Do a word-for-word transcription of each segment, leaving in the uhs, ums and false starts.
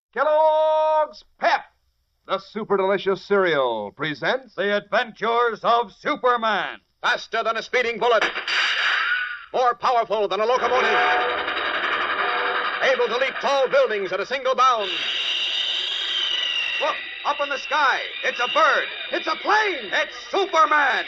Kellogg's Pep, the super delicious cereal, presents The Adventures of Superman. Faster than a speeding bullet. More powerful than a locomotive. Able to leap tall buildings at a single bound. Look, up in the sky. It's a bird. It's a plane. It's Superman.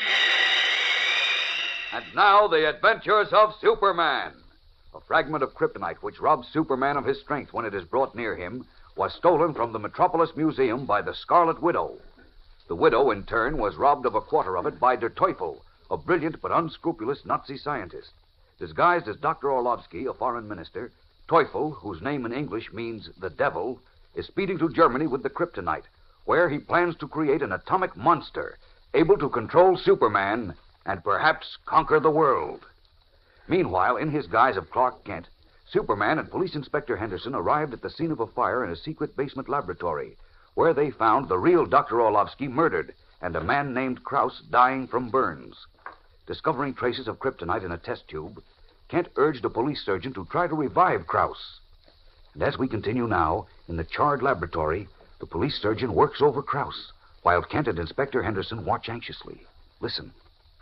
And now, The Adventures of Superman. A fragment of kryptonite which robs Superman of his strength when it is brought near him was stolen from the Metropolis Museum by the Scarlet Widow. The widow, in turn, was robbed of a quarter of it by Der Teufel, a brilliant but unscrupulous Nazi scientist. Disguised as Doctor Orlovsky, a foreign minister, Teufel, whose name in English means the devil, is speeding to Germany with the kryptonite, where he plans to create an atomic monster able to control Superman and perhaps conquer the world. Meanwhile, in his guise of Clark Kent, Superman and Police Inspector Henderson arrived at the scene of a fire in a secret basement laboratory, where they found the real Doctor Orlovsky murdered and a man named Krauss dying from burns. Discovering traces of kryptonite in a test tube, Kent urged a police surgeon to try to revive Krauss. And as we continue now, in the charred laboratory, the police surgeon works over Krauss, while Kent and Inspector Henderson watch anxiously. Listen.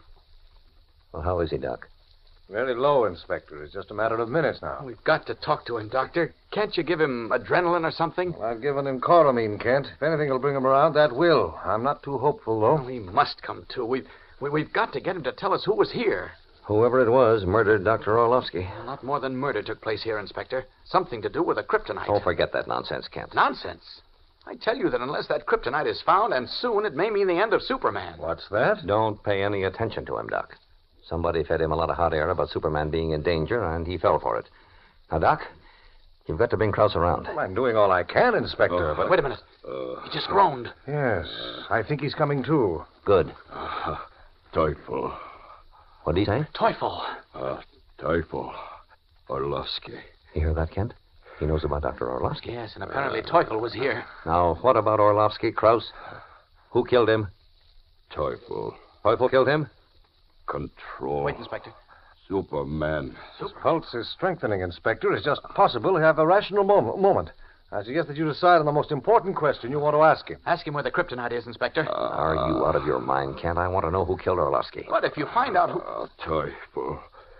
Well, how is he, Doc? Very low, Inspector. It's just a matter of minutes now. We've got to talk to him, Doctor. Can't you give him adrenaline or something? Well, I've given him chloramine, Kent. If anything will bring him around, that will. I'm not too hopeful, though. Oh, he must come to. We've, we, we've got to get him to tell us who was here. Whoever it was murdered Doctor Orlovsky. A lot more than murder took place here, Inspector. Something to do with a kryptonite. Oh, forget that nonsense, Kent. Nonsense? I tell you that unless that kryptonite is found, and soon, it may mean the end of Superman. What's that? Don't pay any attention to him, Doc. Somebody fed him a lot of hot air about Superman being in danger, and he fell for it. Now, Doc, you've got to bring Krauss around. Well, I'm doing all I can, Inspector, Uh, but... Wait a minute. Uh, he just groaned. Yes, I think he's coming too. Good. Uh, Teufel. What did he say? Teufel. Uh, Teufel. Orlovsky. You hear that, Kent? He knows about Doctor Orlovsky. Yes, and apparently Teufel was here. Now, what about Orlovsky, Krauss? Who killed him? Teufel. Teufel killed him? Control. Wait, Inspector. Superman. His pulse is strengthening, Inspector. It's just possible to have a rational mom- moment. I suggest that you decide on the most important question you want to ask him. Ask him where the kryptonite is, Inspector. Uh, Are you out of your mind, Kent? I want to know who killed Orlovsky. But if you find out who... Uh, Teufel.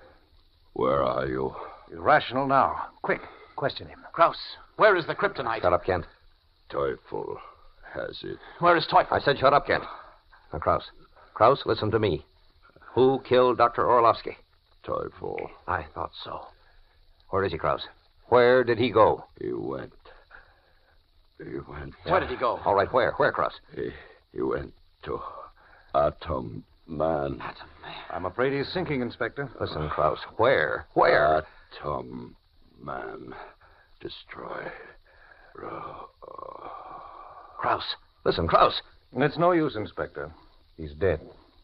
Where are you? He's rational now. Quick, question him. Krauss, where is the kryptonite? Shut up, Kent. Teufel has it. Where is Teufel? I said shut up, Kent. Now, Krauss. Krauss, listen to me. Who killed Doctor Orlovsky? Teufel. I thought so. Where is he, Krauss? Where did he go? He went. He went. Where did he go? All right, where? Where, Krauss? He, he went to Atom Man. Atom Man. I'm afraid he's sinking, Inspector. Listen, Krauss. Where? Where? Atom Man. Destroy. Krauss. Listen, Krauss. It's no use, Inspector. He's dead.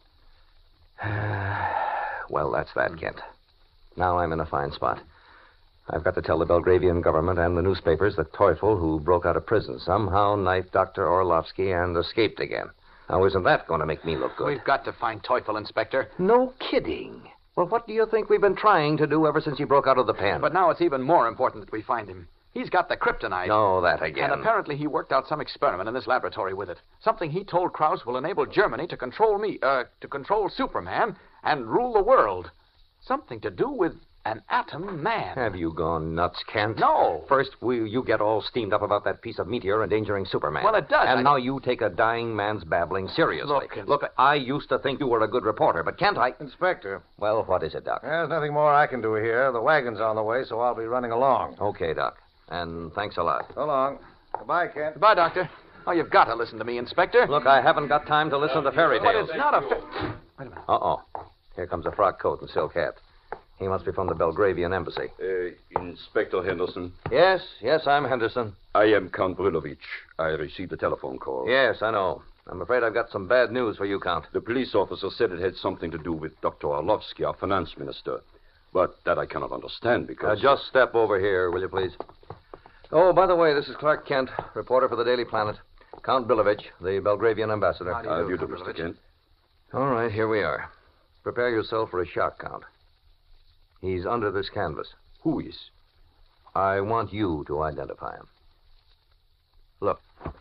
Well, that's that, Kent. Now I'm in a fine spot. I've got to tell the Belgravian government and the newspapers that Teufel, who broke out of prison, somehow knifed Doctor Orlovsky and escaped again. Now, isn't that going to make me look good? We've got to find Teufel, Inspector. No kidding. Well, what do you think we've been trying to do ever since he broke out of the pen? But now it's even more important that we find him. He's got the kryptonite. No, that again. And apparently he worked out some experiment in this laboratory with it. Something he told Krauss will enable Germany to control me, uh, to control Superman and rule the world. Something to do with an atom man. Have you gone nuts, Kent? No. First, we, you get all steamed up about that piece of meteor endangering Superman. Well, it does. And I... now you take a dying man's babbling seriously. Look, Inspe- Look, I used to think you were a good reporter, but can't I... Inspector. Well, what is it, Doc? There's nothing more I can do here. The wagon's on the way, so I'll be running along. Okay, Doc. And thanks a lot. So long. Goodbye, Kent. Goodbye, Doctor. Oh, you've got to listen to me, Inspector. Look, I haven't got time to listen to fairy But tales. it's not a... Fa- Wait a minute. Uh-oh. Here comes a frock coat and silk hat. He must be from the Belgravian embassy. Uh, Inspector Henderson. Yes, yes, I'm Henderson. I am Count Brilovich. I received a telephone call. Yes, I know. I'm afraid I've got some bad news for you, Count. The police officer said it had something to do with Doctor Orlovsky, our finance minister. But that I cannot understand because... Uh, just step over here, will you, please? Oh, by the way, this is Clark Kent, reporter for the Daily Planet. Count Brilovich, the Belgravian ambassador. How do How you do you do, do, Mister Brilovich? Kent? All right, here we are. Prepare yourself for a shock, Count. He's under this canvas. Who is? I want you to identify him. Look,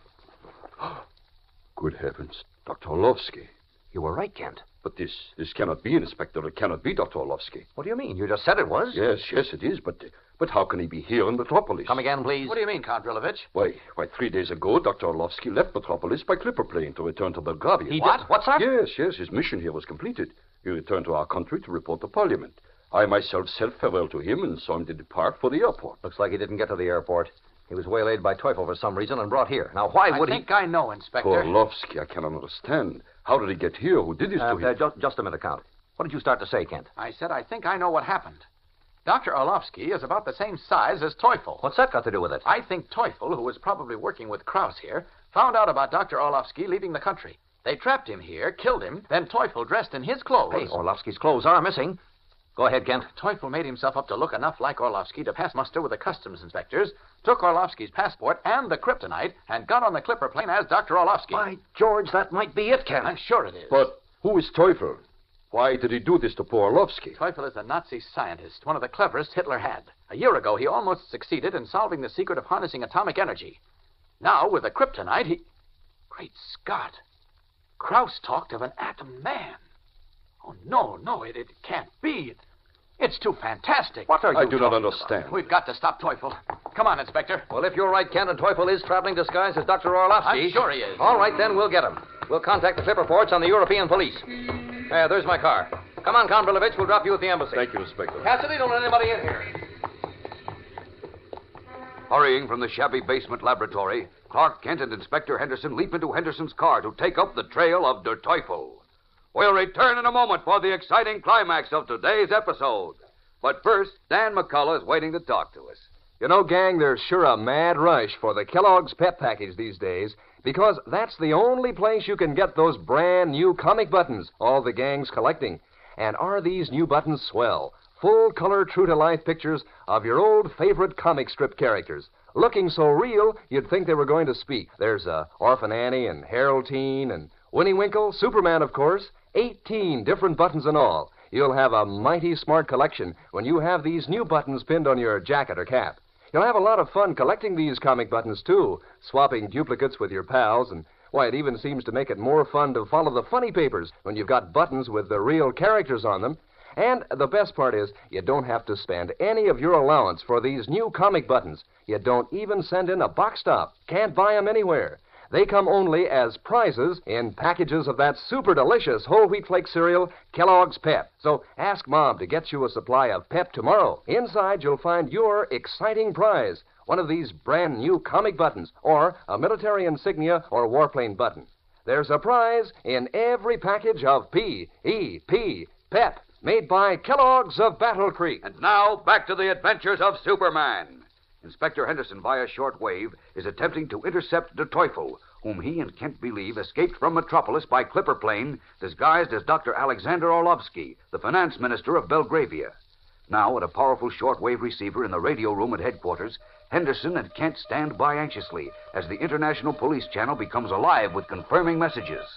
Good heavens. Doctor Orlovsky. you were right, Kent. But this this cannot be, Inspector. It cannot be Doctor Orlovsky. What do you mean? You just said it was. Yes, yes, it is. But but how can he be here in Metropolis? Come again, please. What do you mean, Count Drilovich? Why, why, three days ago, Doctor Orlovsky left Metropolis by clipper plane to return to Belgravia. He what? What's that? Yes, yes, his mission here was completed. He returned to our country to report to Parliament. I myself said farewell to him and saw him to depart for the airport. Looks like he didn't get to the airport. He was waylaid by Teufel for some reason and brought here. Now, why would I he... think I know, Inspector. Poor Orlovsky, I cannot understand. How did he get here? Who did this Uh, to him? uh, just, just a minute, Count. What did you start to say, Kent? I said I think I know what happened. Doctor Orlovsky is about the same size as Teufel. What's that got to do with it? I think Teufel, who was probably working with Kraus here, found out about Doctor Orlovsky leaving the country. They trapped him here, killed him, then Teufel, dressed in his clothes... Hey, Orlovsky's clothes are missing. Go ahead, Kent. Teufel made himself up to look enough like Orlovsky to pass muster with the customs inspectors, took Orlovsky's passport and the kryptonite, and got on the clipper plane as Doctor Orlovsky. By George, that might be it, Kent. I'm sure it is. But who is Teufel? Why did he do this to poor Orlovsky? Teufel is a Nazi scientist, one of the cleverest Hitler had. A year ago, he almost succeeded in solving the secret of harnessing atomic energy. Now, with the kryptonite, he... Great Scott! Kraus talked of an atom man. Oh, no, no, it, it can't be. It, it's too fantastic. What are you I do not talking understand. about? We've got to stop Teufel. Come on, Inspector. Well, if you're right, Kent, and Teufel is traveling disguised as Doctor Orlovsky... I'm sure he is. All right, then, we'll get him. We'll contact the clipper ports on the European police. There, there's my car. Come on, Count Brilovich. We'll drop you at the embassy. Thank you, Inspector. Cassidy, don't let anybody in here. Hurrying from the shabby basement laboratory, Clark Kent and Inspector Henderson leap into Henderson's car to take up the trail of Der Teufel. We'll return in a moment for the exciting climax of today's episode. But first, Dan McCullough is waiting to talk to us. You know, gang, there's sure a mad rush for the Kellogg's Pep package these days because that's the only place you can get those brand new comic buttons all the gang's collecting. And are these new buttons swell? Full-color, true-to-life pictures of your old favorite comic strip characters. Looking so real, you'd think they were going to speak. There's uh, Orphan Annie and Harold Teen and Winnie Winkle, Superman, of course. Eighteen different buttons in all. You'll have a mighty smart collection when you have these new buttons pinned on your jacket or cap. You'll have a lot of fun collecting these comic buttons, too, swapping duplicates with your pals, and, why, it even seems to make it more fun to follow the funny papers when you've got buttons with the real characters on them. And the best part is, you don't have to spend any of your allowance for these new comic buttons. You don't even send in a box top. Can't buy them anywhere. They come only as prizes in packages of that super delicious whole wheat flake cereal, Kellogg's Pep. So ask Mom to get you a supply of Pep tomorrow. Inside, you'll find your exciting prize, one of these brand new comic buttons, or a military insignia or warplane button. There's a prize in every package of P E P, Pep, made by Kellogg's of Battle Creek. And now, back to the adventures of Superman. Inspector Henderson, via shortwave, is attempting to intercept Der Teufel, whom he and Kent believe escaped from Metropolis by clipper plane, disguised as Doctor Alexander Orlovsky, the finance minister of Belgravia. Now, at a powerful shortwave receiver in the radio room at headquarters, Henderson and Kent stand by anxiously as the International Police Channel becomes alive with confirming messages.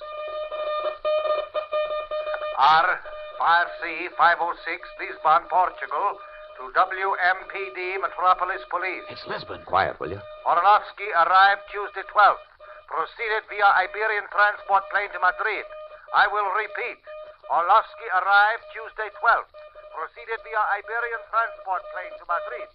R five C five oh six, Lisbon, Portugal, to W M P D, Metropolis Police. It's Lisbon. Quiet, will you? Orlovsky arrived Tuesday twelfth. Proceeded via Iberian transport plane to Madrid. I will repeat. Orlovsky arrived Tuesday twelfth. Proceeded via Iberian transport plane to Madrid.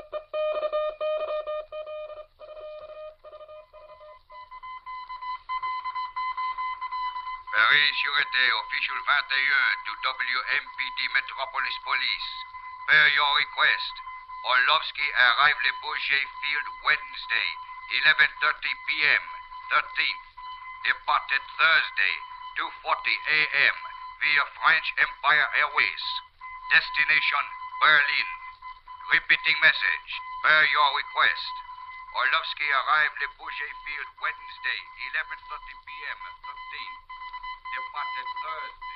Paris, Sûreté, official vingt et un to W M P D Metropolis Police. Per your request, Orlovsky arrived at Bourget Field Wednesday, eleven thirty p.m., thirteenth. Departed Thursday, two forty a.m. via French Empire Airways. Destination, Berlin. Repeating message, per your request. Orlovsky arrived at Bourget Field Wednesday, eleven thirty p.m., thirteenth. Departed Thursday.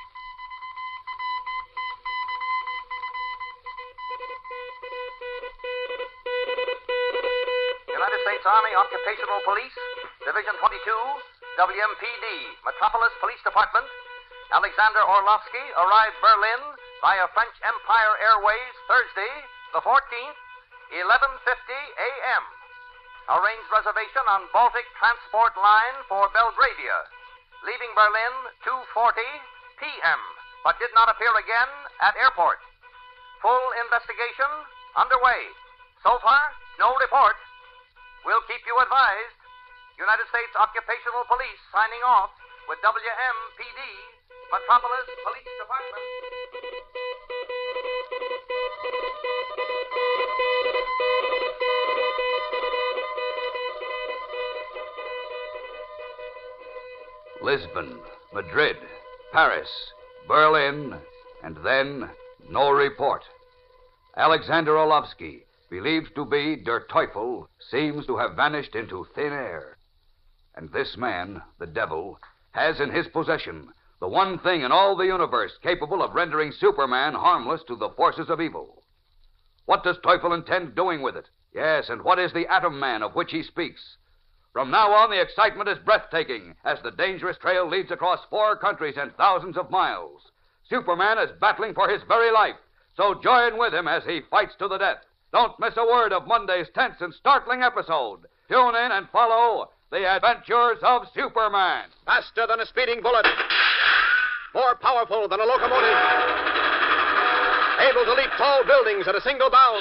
United States Army Occupational Police, Division twenty-two, W M P D, Metropolis Police Department. Alexander Orlovsky arrived Berlin via French Empire Airways Thursday, the fourteenth, eleven fifty a.m. Arrange reservation on Baltic Transport Line for Belgravia. Leaving Berlin two forty p.m., but did not appear again at airport. Full investigation underway. So far, no report. We'll keep you advised. United States Occupational Police signing off with W M P D, Metropolis Police Department. Lisbon, Madrid, Paris, Berlin, and then no report. Alexander Orlovsky, believed to be Der Teufel, seems to have vanished into thin air. And this man, the devil, has in his possession the one thing in all the universe capable of rendering Superman harmless to the forces of evil. What does Teufel intend doing with it? Yes, and what is the Atom Man of which he speaks? From now on, the excitement is breathtaking as the dangerous trail leads across four countries and thousands of miles. Superman is battling for his very life, so join with him as he fights to the death. Don't miss a word of Monday's tense and startling episode. Tune in and follow The Adventures of Superman. Faster than a speeding bullet. More powerful than a locomotive. Able to leap tall buildings at a single bound.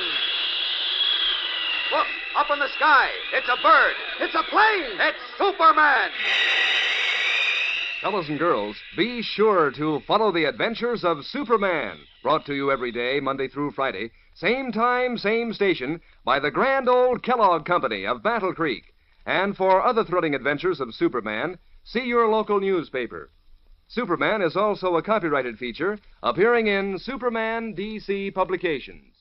Look, up in the sky. It's a bird. It's a plane. It's Superman. Fellows and girls, be sure to follow The Adventures of Superman, brought to you every day, Monday through Friday, same time, same station, by the grand old Kellogg Company of Battle Creek. And for other thrilling adventures of Superman, see your local newspaper. Superman is also a copyrighted feature appearing in Superman D C Publications.